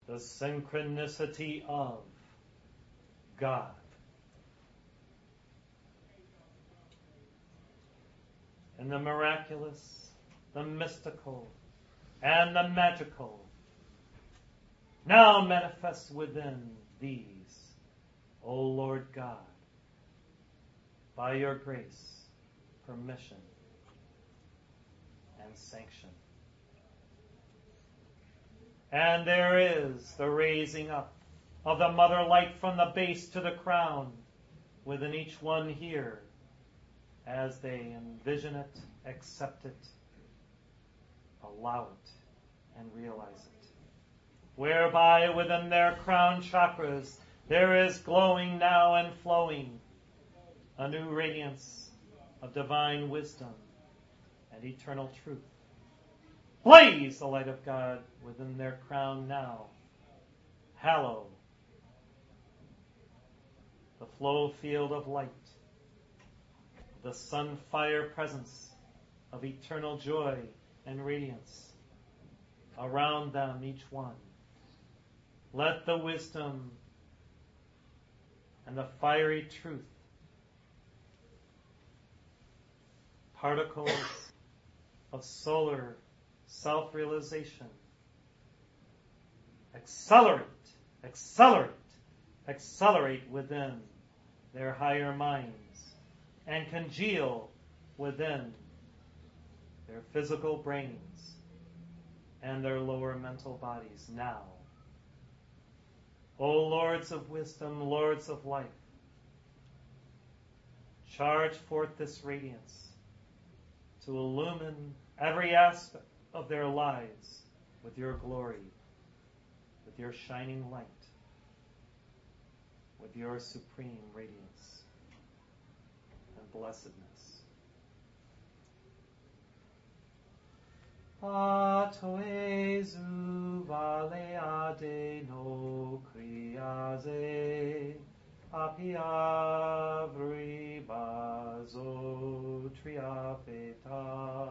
the synchronicity of God. And the miraculous, the mystical, and the magical now manifest within these, O Lord God, by your grace, permission, and sanction. And there is the raising up of the mother light from the base to the crown within each one here as they envision it, accept it, allow it, and realize it. Whereby within their crown chakras there is glowing now and flowing a new radiance of divine wisdom and eternal truth. Blaze the light of God within their crown now. Hallow the flow field of light, the sun-fire presence of eternal joy and radiance around them, each one. Let the wisdom and the fiery truth, particles of solar self-realization, accelerate within their higher minds and congeal within their physical brains and their lower mental bodies now. O Lords of wisdom, Lords of life, charge forth this radiance to illumine every aspect of their lives with your glory, with your shining light, with your supreme radiance and blessedness. Atoezu valeade no kriaze apiavri bazo triapeta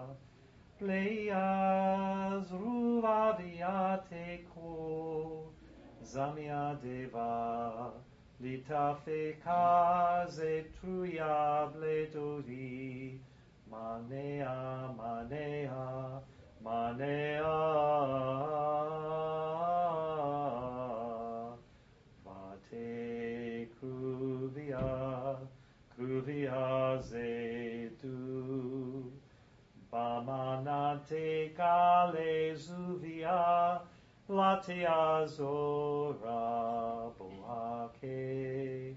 pleias ruvaviate ko zamia deva litafe kaze truiable dodi manea manea manea vate cruvia zetu bamanate kale zuvia latea zora bohake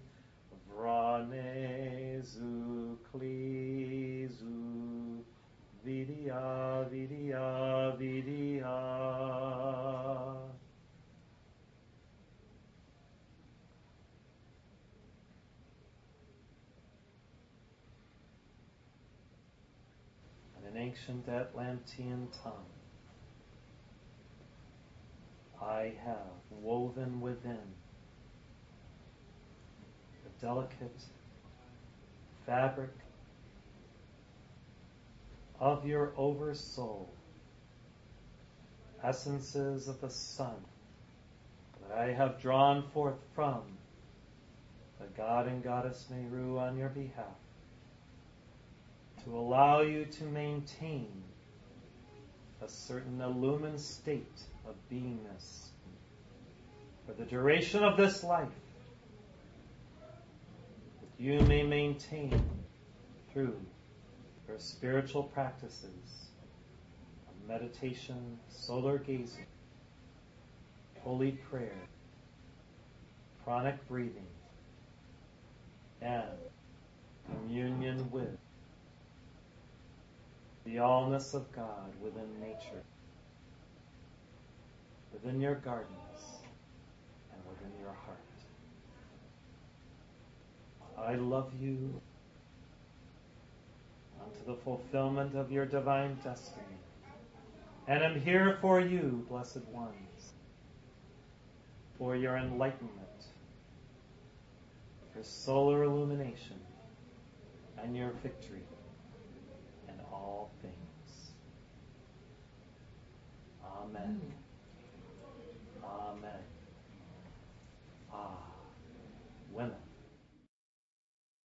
vrane zuklizu vidya vidya vidya. In an ancient Atlantean tongue, I have woven within the delicate fabric of your oversoul essences of the sun that I have drawn forth from the God and Goddess Meru on your behalf to allow you to maintain a certain illumined state of beingness for the duration of this life, that you may maintain through your spiritual practices of meditation, solar gazing, holy prayer, pranic breathing, and communion with the allness of God within nature, within your gardens, and within your heart. I love you unto the fulfillment of your divine destiny, and am here for you, blessed ones, for your enlightenment, your solar illumination, and your victory in all things. Amen. Amen. women.